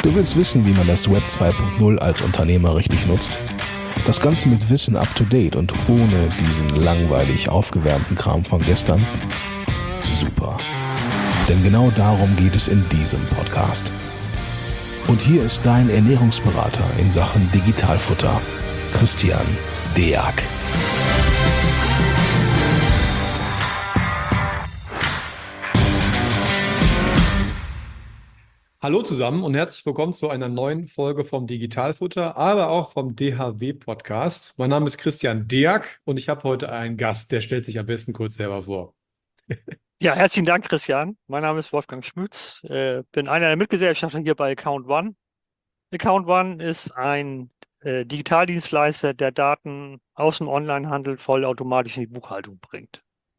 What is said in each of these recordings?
Du willst wissen, wie man das Web 2.0 als Unternehmer richtig nutzt? Das Ganze mit Wissen up to date und ohne diesen langweilig aufgewärmten Kram von gestern? Super. Denn genau darum geht es in diesem Podcast. Und hier ist dein Ernährungsberater in Sachen Digitalfutter, Christian Deak. Hallo zusammen und herzlich willkommen zu einer neuen Folge vom Digitalfutter, aber auch vom DHW-Podcast. Mein Name ist Christian Deak und ich habe heute einen Gast, der stellt sich am besten kurz selber vor. Ja, herzlichen Dank, Christian. Mein Name ist Wolfgang Schmütz, bin einer der Mitgesellschafter hier bei Account One. Account One ist ein Digitaldienstleister, der Daten aus dem Onlinehandel vollautomatisch in die Buchhaltung bringt.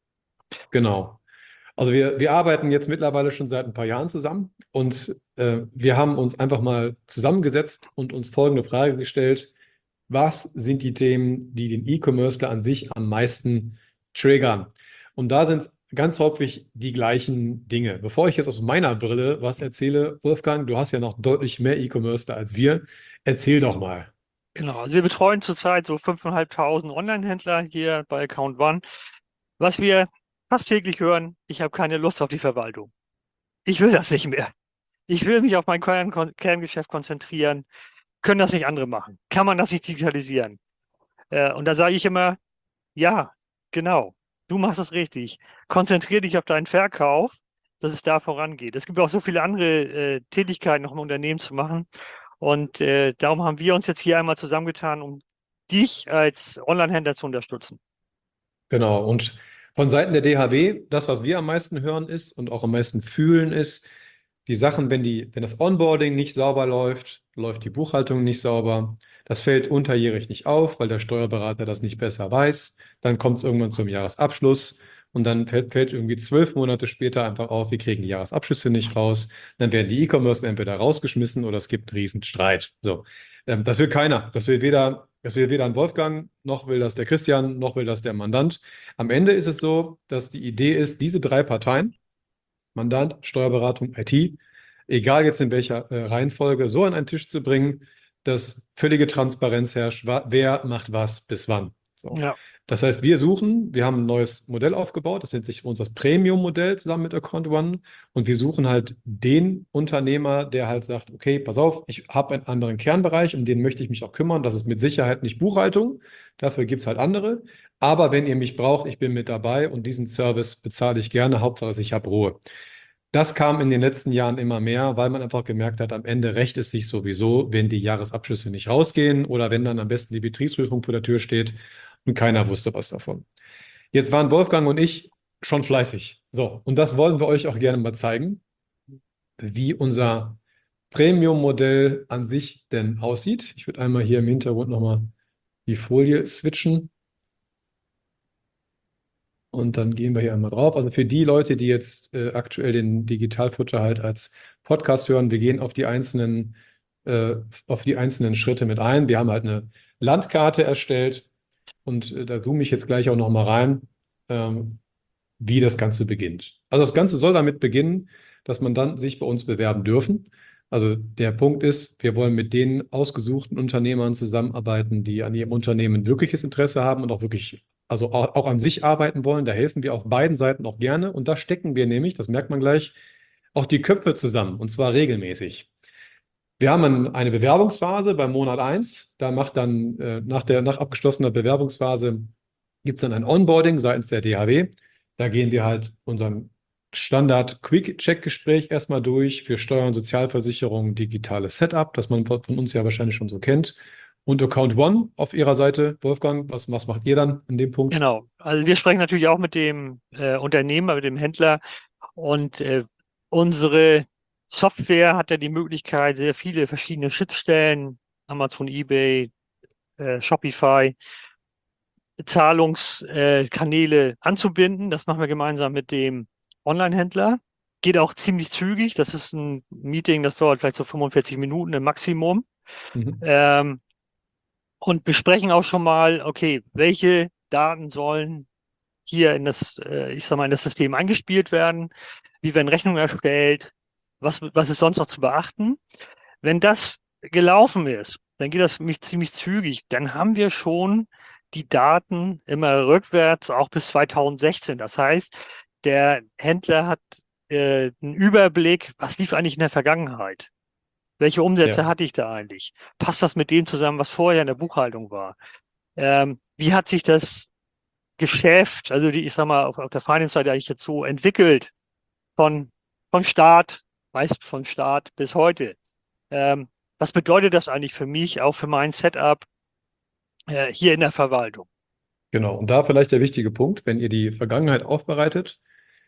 Genau. Also wir arbeiten jetzt mittlerweile schon seit ein paar Jahren zusammen und wir haben uns einfach mal zusammengesetzt und uns folgende Frage gestellt: Was sind die Themen, die den E-Commercer an sich am meisten triggern? Und da sind ganz häufig die gleichen Dinge. Bevor ich jetzt aus meiner Brille was erzähle, Wolfgang, du hast ja noch deutlich mehr E-Commercer als wir. Erzähl doch mal. Genau, also wir betreuen zurzeit so 5.500 Online-Händler hier bei Account One. Was wir fast täglich hören: Ich habe keine Lust auf die Verwaltung. Ich will das nicht mehr. Ich will mich auf mein Kerngeschäft konzentrieren. Können das nicht andere machen? Kann man das nicht digitalisieren? Und da sage ich immer, ja, genau, du machst es richtig. Konzentriere dich auf deinen Verkauf, dass es da vorangeht. Es gibt auch so viele andere Tätigkeiten noch im Unternehmen zu machen. Und darum haben wir uns jetzt hier einmal zusammengetan, um dich als Online-Händler zu unterstützen. Genau. Und von Seiten der DHW, das, was wir am meisten hören ist und auch am meisten fühlen, ist, die Sachen, wenn das Onboarding nicht sauber läuft, läuft die Buchhaltung nicht sauber. Das fällt unterjährig nicht auf, weil der Steuerberater das nicht besser weiß. Dann kommt es irgendwann zum Jahresabschluss und dann fällt irgendwie 12 Monate später einfach auf, wir kriegen die Jahresabschlüsse nicht raus. Dann werden die E-Commerce entweder rausgeschmissen oder es gibt einen riesen Streit. So, das will keiner. Das will weder ein Wolfgang, noch will das der Christian, noch will das der Mandant. Am Ende ist es so, dass die Idee ist, diese drei Parteien, Mandant, Steuerberatung, IT, egal jetzt in welcher Reihenfolge, so an einen Tisch zu bringen, dass völlige Transparenz herrscht, wer macht was bis wann. So. Ja. Das heißt, wir haben ein neues Modell aufgebaut, das nennt sich unser Premium-Modell zusammen mit Account One, und wir suchen halt den Unternehmer, der halt sagt, okay, pass auf, ich habe einen anderen Kernbereich, um den möchte ich mich auch kümmern, das ist mit Sicherheit nicht Buchhaltung, dafür gibt es halt andere, aber wenn ihr mich braucht, ich bin mit dabei und diesen Service bezahle ich gerne, Hauptsache ich habe Ruhe. Das kam in den letzten Jahren immer mehr, weil man einfach gemerkt hat, am Ende rächt es sich sowieso, wenn die Jahresabschlüsse nicht rausgehen oder wenn dann am besten die Betriebsprüfung vor der Tür steht und keiner wusste was davon. Jetzt waren Wolfgang und ich schon fleißig. So, und das wollen wir euch auch gerne mal zeigen, wie unser Premium-Modell an sich denn aussieht. Ich würde einmal hier im Hintergrund nochmal die Folie switchen. Und dann gehen wir hier einmal drauf. Also für die Leute, die jetzt aktuell den Digitalfutter halt als Podcast hören, wir gehen auf die einzelnen Schritte mit ein. Wir haben halt eine Landkarte erstellt und da zoome ich jetzt gleich auch noch mal rein, wie das Ganze beginnt. Also das Ganze soll damit beginnen, dass man dann sich bei uns bewerben dürfen. Also der Punkt ist, wir wollen mit den ausgesuchten Unternehmern zusammenarbeiten, die an ihrem Unternehmen wirkliches Interesse haben und auch wirklich, also auch an sich arbeiten wollen. Da helfen wir auf beiden Seiten auch gerne. Und da stecken wir nämlich, das merkt man gleich, auch die Köpfe zusammen, und zwar regelmäßig. Wir haben eine Bewerbungsphase beim Monat 1. Da macht dann nach abgeschlossener Bewerbungsphase gibt es dann ein Onboarding seitens der DHW. Da gehen wir halt unseren Standard-Quick-Check-Gespräch erstmal durch für Steuern, Sozialversicherung, digitales Setup, das man von uns ja wahrscheinlich schon so kennt. Und Account One auf Ihrer Seite, Wolfgang, was macht ihr dann in dem Punkt? Genau, also wir sprechen natürlich auch mit dem Unternehmer, mit dem Händler, und unsere Software hat ja die Möglichkeit, sehr viele verschiedene Schnittstellen, Amazon, eBay, Shopify, Zahlungskanäle anzubinden. Das machen wir gemeinsam mit dem Online-Händler. Geht auch ziemlich zügig. Das ist ein Meeting, das dauert vielleicht so 45 Minuten im Maximum. Mhm. Und besprechen auch schon mal, okay, welche Daten sollen hier in das, ich sag mal, in das System eingespielt werden? Wie werden Rechnungen erstellt? Was ist sonst noch zu beachten? Wenn das gelaufen ist, dann geht das ziemlich zügig. Dann haben wir schon die Daten immer rückwärts, auch bis 2016. Das heißt, der Händler hat einen Überblick, was lief eigentlich in der Vergangenheit? Welche Umsätze Ja. hatte ich da eigentlich? Passt das mit dem zusammen, was vorher in der Buchhaltung war? Wie hat sich das Geschäft, also ich sag mal, auf der Finance-Seite eigentlich jetzt so entwickelt von, vom Start, meist von Start bis heute? Was bedeutet das eigentlich für mich, auch für mein Setup hier in der Verwaltung? Genau. Und da vielleicht der wichtige Punkt, wenn ihr die Vergangenheit aufbereitet,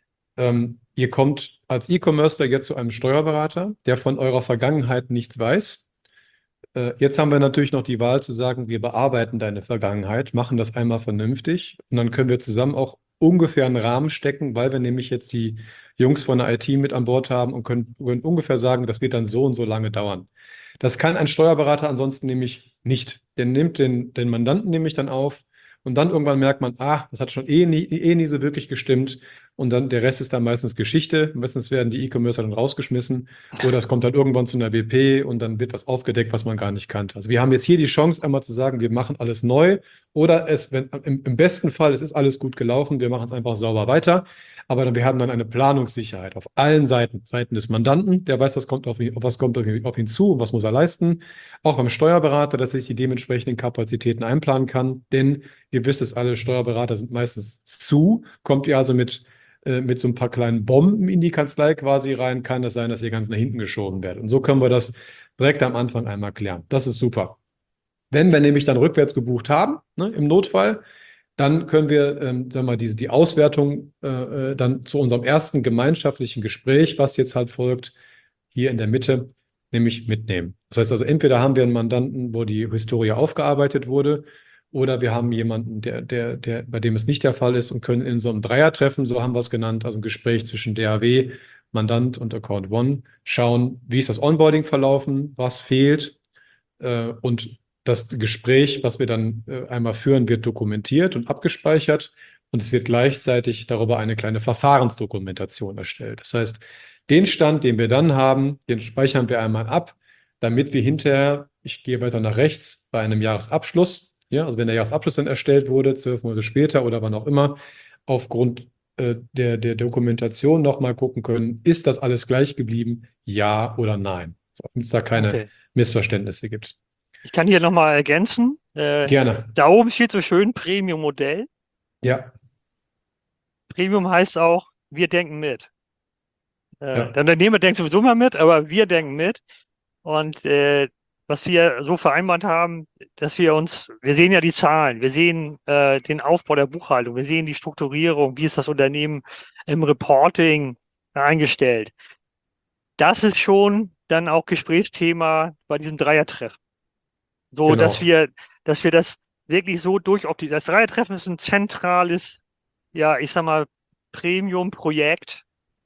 ihr kommt als E-Commercer jetzt zu einem Steuerberater, der von eurer Vergangenheit nichts weiß. Jetzt haben wir natürlich noch die Wahl zu sagen, wir bearbeiten deine Vergangenheit, machen das einmal vernünftig und dann können wir zusammen auch ungefähr einen Rahmen stecken, weil wir nämlich jetzt die Jungs von der IT mit an Bord haben und können ungefähr sagen, das wird dann so und so lange dauern. Das kann ein Steuerberater ansonsten nämlich nicht. Der nimmt den Mandanten nämlich dann auf und dann irgendwann merkt man, das hat schon eh nie so wirklich gestimmt und dann der Rest ist dann meistens Geschichte. Meistens werden die E-Commercer dann rausgeschmissen oder es kommt dann irgendwann zu einer WP und dann wird was aufgedeckt, was man gar nicht kannte. Also wir haben jetzt hier die Chance, einmal zu sagen, wir machen alles neu oder im besten Fall, es ist alles gut gelaufen, wir machen es einfach sauber weiter. Aber wir haben dann eine Planungssicherheit auf allen Seiten. Seiten des Mandanten, der weiß, was kommt auf ihn zu und was muss er leisten. Auch beim Steuerberater, dass er sich die dementsprechenden Kapazitäten einplanen kann. Denn ihr wisst es alle, Steuerberater sind meistens zu. Kommt ihr also mit so ein paar kleinen Bomben in die Kanzlei quasi rein, kann es sein, dass ihr ganz nach hinten geschoben werdet. Und so können wir das direkt am Anfang einmal klären. Das ist super. Wenn wir nämlich dann rückwärts gebucht haben, ne, im Notfall, dann können wir, sagen wir mal, die Auswertung dann zu unserem ersten gemeinschaftlichen Gespräch, was jetzt halt folgt, hier in der Mitte, nämlich mitnehmen. Das heißt also, entweder haben wir einen Mandanten, wo die Historie aufgearbeitet wurde, oder wir haben jemanden, bei dem es nicht der Fall ist und können in so einem Dreiertreffen, so haben wir es genannt, also ein Gespräch zwischen DAW, Mandant und Account One, schauen, wie ist das Onboarding verlaufen, was fehlt und das Gespräch, was wir dann einmal führen, wird dokumentiert und abgespeichert und es wird gleichzeitig darüber eine kleine Verfahrensdokumentation erstellt. Das heißt, den Stand, den wir dann haben, den speichern wir einmal ab, damit wir hinterher, ich gehe weiter nach rechts, bei einem Jahresabschluss, ja, also wenn der Jahresabschluss dann erstellt wurde, 12 Monate später oder wann auch immer, aufgrund der Dokumentation nochmal gucken können, ist das alles gleich geblieben, ja oder nein? So, damit es da keine Missverständnisse gibt. Ich kann hier nochmal ergänzen. Gerne. Da oben steht so schön Premium-Modell. Ja. Premium heißt auch, wir denken mit. Ja. Der Unternehmer denkt sowieso mal mit, aber wir denken mit. Und was wir so vereinbart haben, dass wir sehen ja die Zahlen, wir sehen den Aufbau der Buchhaltung, wir sehen die Strukturierung, wie ist das Unternehmen im Reporting eingestellt. Das ist schon dann auch Gesprächsthema bei diesem Dreiertreffen. So, Genau. dass wir das wirklich so durchoptimieren. Das Dreiertreffen ist ein zentrales, ja, ich sag mal, Premium-Projekt,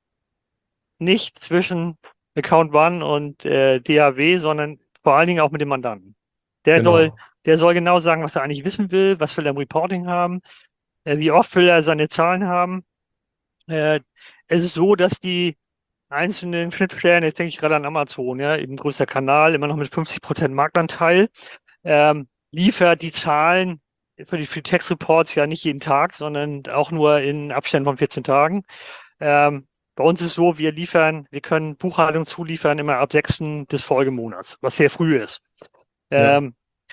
nicht zwischen Account One und DAW, sondern vor allen Dingen auch mit dem Mandanten. Der soll genau sagen, was er eigentlich wissen will, was will er im Reporting haben, wie oft will er seine Zahlen haben. Es ist so, dass die einzelnen Schnittstellen, jetzt denke ich gerade an Amazon, ja, eben größter Kanal, immer noch mit 50% Marktanteil, liefert die Zahlen für die Textreports ja nicht jeden Tag, sondern auch nur in Abständen von 14 Tagen. Bei uns ist so, wir können Buchhaltung zuliefern immer ab 6. des Folgemonats, was sehr früh ist. Ja.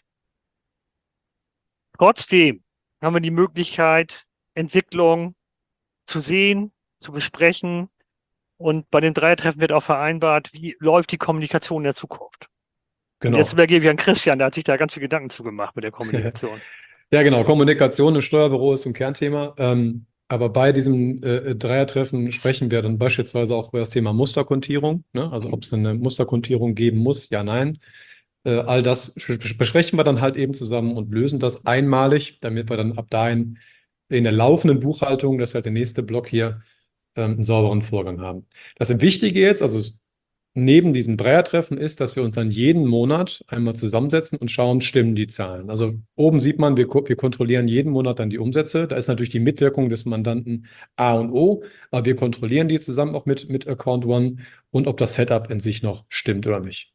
Trotzdem haben wir die Möglichkeit, Entwicklung zu sehen, zu besprechen. Und bei den Dreiertreffen wird auch vereinbart, wie läuft die Kommunikation in der Zukunft. Und Genau. jetzt übergebe ich an Christian, der hat sich da ganz viel Gedanken zugemacht mit der Kommunikation. Ja, genau. Kommunikation im Steuerbüro ist ein Kernthema. Aber bei diesem Dreiertreffen sprechen wir dann beispielsweise auch über das Thema Musterkontierung. Ne? Also ob es eine Musterkontierung geben muss, ja, nein. All das besprechen wir dann halt eben zusammen und lösen das einmalig, damit wir dann ab dahin in der laufenden Buchhaltung, das ist halt der nächste Block hier, einen sauberen Vorgang haben. Das Wichtige jetzt, also neben diesem Dreiertreffen ist, dass wir uns dann jeden Monat einmal zusammensetzen und schauen, stimmen die Zahlen. Also oben sieht man, wir kontrollieren jeden Monat dann die Umsätze. Da ist natürlich die Mitwirkung des Mandanten A und O, aber wir kontrollieren die zusammen auch mit Account One und ob das Setup in sich noch stimmt oder nicht.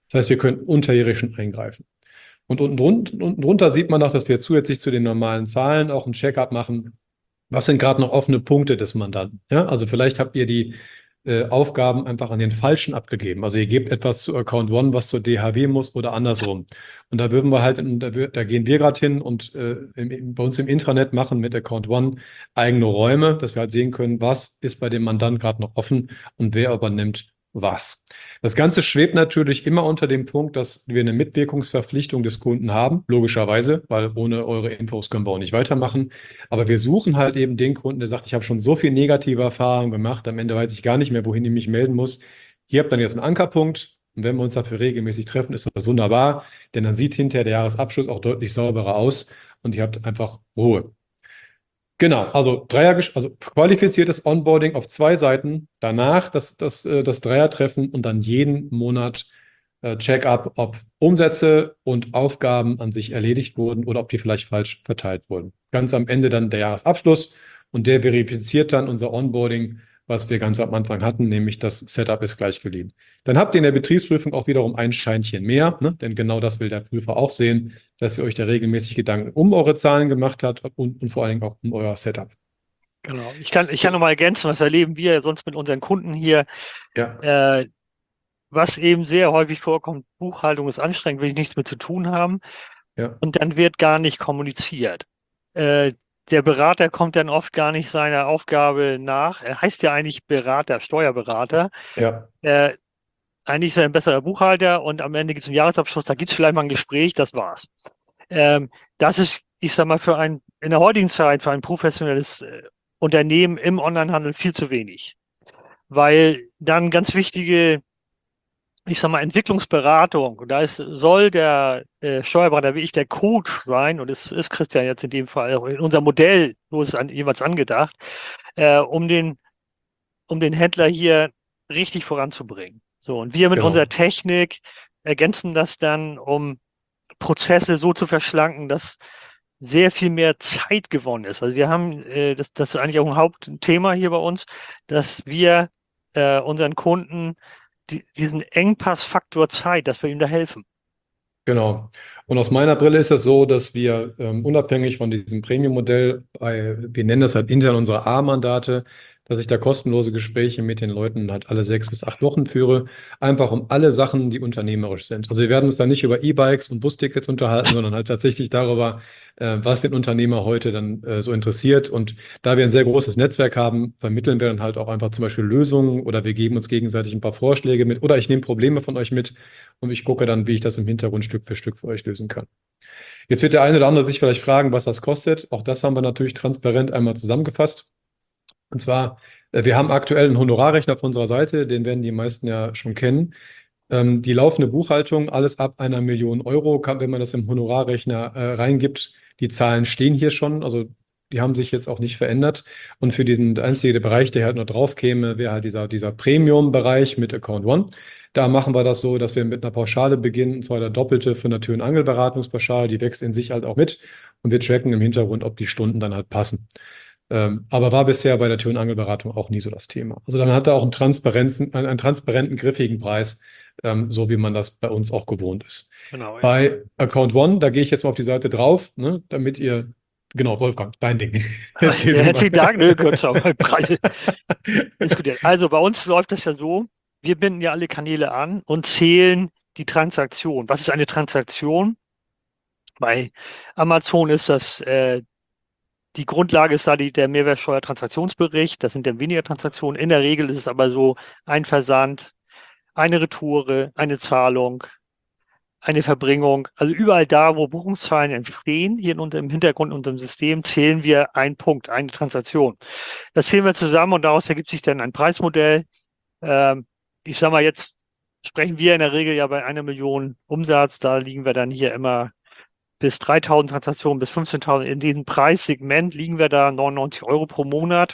Das heißt, wir können unterjährig schon eingreifen. Und unten drunter sieht man noch, dass wir zusätzlich zu den normalen Zahlen auch ein Check-up machen. Was sind gerade noch offene Punkte des Mandanten? Ja, also vielleicht habt ihr die Aufgaben einfach an den Falschen abgegeben. Also ihr gebt etwas zu Account One, was zur DHW muss oder andersrum. Und da würden wir halt, da gehen wir gerade hin und bei uns im Intranet machen mit Account One eigene Räume, dass wir halt sehen können, was ist bei dem Mandant gerade noch offen und wer übernimmt was. Das Ganze schwebt natürlich immer unter dem Punkt, dass wir eine Mitwirkungsverpflichtung des Kunden haben, logischerweise, weil ohne eure Infos können wir auch nicht weitermachen. Aber wir suchen halt eben den Kunden, der sagt, ich habe schon so viel negative Erfahrungen gemacht, am Ende weiß ich gar nicht mehr, wohin ich mich melden muss. Hier habt ihr dann jetzt einen Ankerpunkt. Und wenn wir uns dafür regelmäßig treffen, ist das wunderbar, denn dann sieht hinterher der Jahresabschluss auch deutlich sauberer aus und ihr habt einfach Ruhe. Genau, also also qualifiziertes Onboarding auf 2 Seiten, danach das Dreiertreffen und dann jeden Monat Check-up, ob Umsätze und Aufgaben an sich erledigt wurden oder ob die vielleicht falsch verteilt wurden. Ganz am Ende dann der Jahresabschluss und der verifiziert dann unser Onboarding, was wir ganz am Anfang hatten, nämlich das Setup ist gleich geblieben. Dann habt ihr in der Betriebsprüfung auch wiederum ein Scheinchen mehr, ne? Denn genau das will der Prüfer auch sehen, dass ihr euch da regelmäßig Gedanken um eure Zahlen gemacht habt und vor allen Dingen auch um euer Setup. Genau. Ich kann noch mal ergänzen, was erleben wir sonst mit unseren Kunden hier. Ja. Was eben sehr häufig vorkommt, Buchhaltung ist anstrengend, will ich nichts mit zu tun haben. Ja. Und dann wird gar nicht kommuniziert. Der Berater kommt dann oft gar nicht seiner Aufgabe nach. Er heißt ja eigentlich Berater, Steuerberater. Ja. Eigentlich ist er ein besserer Buchhalter und am Ende gibt es einen Jahresabschluss, da gibt es vielleicht mal ein Gespräch, das war's. Das ist, ich sag mal, in der heutigen Zeit für ein professionelles Unternehmen im Onlinehandel viel zu wenig. Weil dann ganz wichtige, ich sag mal, Entwicklungsberatung, und soll der Steuerberater wie ich der Coach sein, und es ist Christian jetzt in dem Fall, in unser Modell, so ist es jeweils angedacht, um den Händler hier richtig voranzubringen. So, und wir mit Genau. unserer Technik ergänzen das dann, um Prozesse so zu verschlanken, dass sehr viel mehr Zeit gewonnen ist. Also wir haben, das ist eigentlich auch ein Hauptthema hier bei uns, dass wir unseren Kunden diesen Engpassfaktor Zeit, dass wir ihm da helfen. Genau. Und aus meiner Brille ist es so, dass wir unabhängig von diesem Premium-Modell, wir nennen das halt intern unsere A-Mandate, dass ich da kostenlose Gespräche mit den Leuten halt alle 6 bis 8 Wochen führe, einfach um alle Sachen, die unternehmerisch sind. Also wir werden uns da nicht über E-Bikes und Bustickets unterhalten, sondern halt tatsächlich darüber, was den Unternehmer heute dann so interessiert. Und da wir ein sehr großes Netzwerk haben, vermitteln wir dann halt auch einfach zum Beispiel Lösungen oder wir geben uns gegenseitig ein paar Vorschläge mit oder ich nehme Probleme von euch mit und ich gucke dann, wie ich das im Hintergrund Stück für Stück für euch lösen kann. Jetzt wird der eine oder andere sich vielleicht fragen, was das kostet. Auch das haben wir natürlich transparent einmal zusammengefasst. Und zwar, wir haben aktuell einen Honorarrechner auf unserer Seite, den werden die meisten ja schon kennen. Die laufende Buchhaltung, alles ab 1 Million Euro, wenn man das im Honorarrechner reingibt, die Zahlen stehen hier schon, also die haben sich jetzt auch nicht verändert. Und für der einzige Bereich, der halt noch drauf käme, wäre halt dieser Premium-Bereich mit Account One. Da machen wir das so, dass wir mit einer Pauschale beginnen, und zwar der doppelte für eine Tür- und Angelberatungspauschale, die wächst in sich halt auch mit und wir tracken im Hintergrund, ob die Stunden dann halt passen. Aber war bisher bei der Tür- und Angelberatung auch nie so das Thema. Also dann hat er auch einen transparenten, griffigen Preis, so wie man das bei uns auch gewohnt ist. Genau. Bei Account One, da gehe ich jetzt mal auf die Seite drauf, ne, damit ihr, genau, Wolfgang, dein Ding. Erzähl Ja, du herzlichen mal. Dank, können schon mal Preise diskutieren. Also bei uns läuft das ja so, wir binden ja alle Kanäle an und zählen die Transaktion. Was ist eine Transaktion? Bei Amazon ist das die Grundlage ist da der Mehrwertsteuertransaktionsbericht. Das sind dann weniger Transaktionen. In der Regel ist es aber so, ein Versand, eine Retoure, eine Zahlung, eine Verbringung. Also überall da, wo Buchungszahlen entstehen, hier in unserem Hintergrund, in unserem System, zählen wir einen Punkt, eine Transaktion. Das zählen wir zusammen und daraus ergibt sich dann ein Preismodell. Ich sage mal, jetzt sprechen wir in der Regel ja bei 1 Million Umsatz. Da liegen wir dann hier immer bis 3.000 Transaktionen, bis 15.000. In diesem Preissegment liegen wir da 99 Euro pro Monat,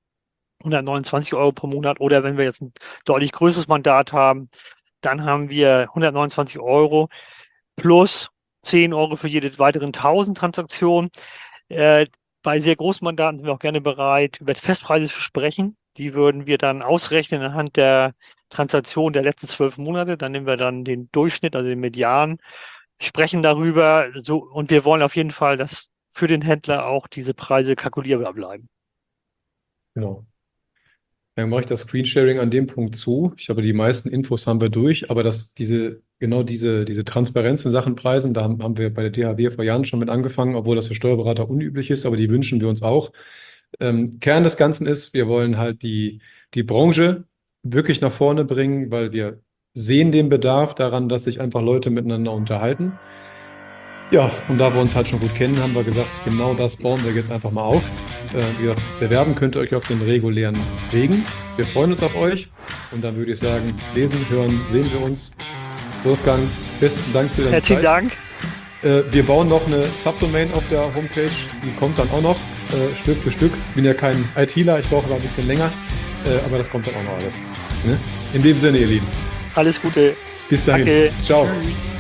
129 Euro pro Monat. Oder wenn wir jetzt ein deutlich größeres Mandat haben, dann haben wir 129 Euro plus 10 Euro für jede weiteren 1.000 Transaktionen. Bei sehr großen Mandaten sind wir auch gerne bereit, über Festpreise zu sprechen. Die würden wir dann ausrechnen anhand der Transaktion der letzten 12 Monate. Dann nehmen wir dann den Durchschnitt, also den Median, sprechen darüber. Und wir wollen auf jeden Fall, dass für den Händler auch diese Preise kalkulierbar bleiben. Genau. Dann mache ich das Screensharing an dem Punkt zu. Ich glaube, die meisten Infos haben wir durch, aber diese Transparenz in Sachen Preisen, da haben wir bei der DHW vor Jahren schon mit angefangen, obwohl das für Steuerberater unüblich ist, aber die wünschen wir uns auch. Kern des Ganzen ist, wir wollen halt die Branche wirklich nach vorne bringen, weil wir sehen den Bedarf daran, dass sich einfach Leute miteinander unterhalten. Ja, und da wir uns halt schon gut kennen, haben wir gesagt, genau das bauen wir jetzt einfach mal auf. Wie gesagt, bewerben könnt ihr euch auf den regulären Wegen. Wir freuen uns auf euch. Und dann würde ich sagen, lesen, hören, sehen wir uns. Wolfgang, besten Dank für deine Herzlichen Zeit. Dank. Wir bauen noch eine Subdomain auf der Homepage. Die kommt dann auch noch, Stück für Stück. Ich bin ja kein ITler, ich brauche mal ein bisschen länger. Aber das kommt dann auch noch alles. Ne? In dem Sinne, ihr Lieben. Alles Gute. Bis dahin. Danke. Ciao. Tschüss.